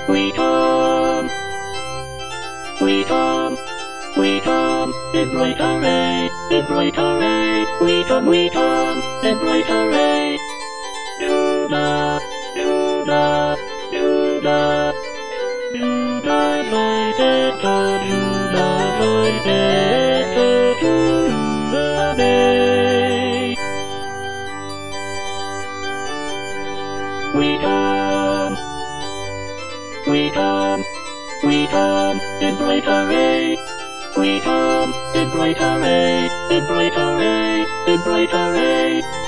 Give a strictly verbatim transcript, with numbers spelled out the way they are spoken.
We come, we come, we come, in bright array, in bright array. We come, we come, in bright array. Do da, do da, do da, do da, do da, do da, do da, do da, day. We come, we come, we come, in bright array. We come, in bright array, in bright array, in bright array.